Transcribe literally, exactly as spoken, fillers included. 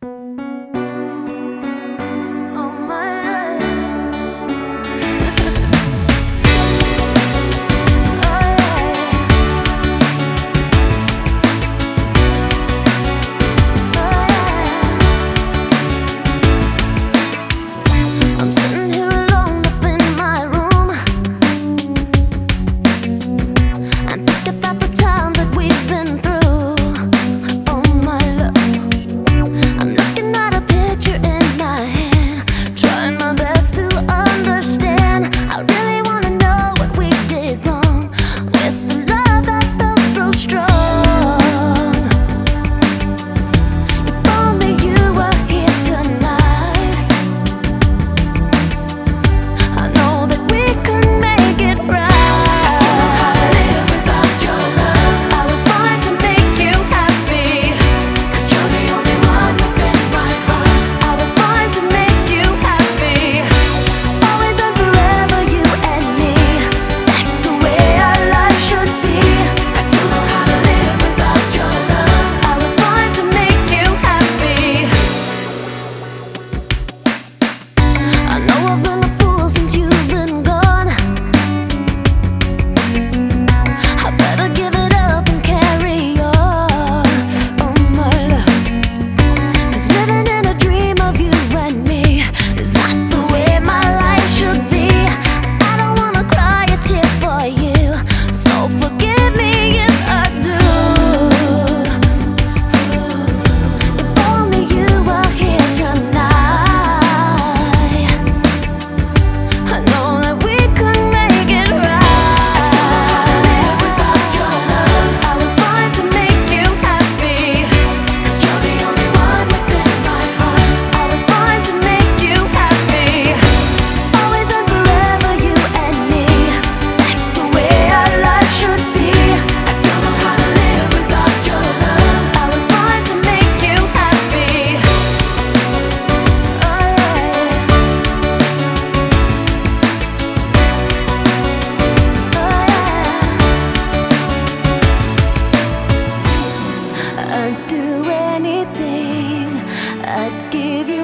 Oh my love. I'm sitting here alone up in my room and think about the times that we've been through. Oh my love, I'm looking at a picture in my hand, trying my best to understand. I really wanna know what we did wrong with the love that felt so strong. If only you were here tonight, I know that we could make it right. I was born to make you happy, 'cause you're the only one within my heart. I was born to make you happy, always and forever, you and me. That's the way our life should be. I don't know how to live without your love. I was born to make you happy. I know I've been a fool since you've been gone. I better give it up and carry on. Oh my love, 'cause living in a dream of you and me is not the way my life should be. I don't wanna cry a tear for you, so forgive me if I do. If only you were here tonight, I know that we could make it right. I was born to make you happy, 'cause you're the only one within my heart. I was born to make you happy, always and forever, you and me. That's the way our life should be. I don't know how to live without your love. I was born to make you happy. I'd do anything, I'd give you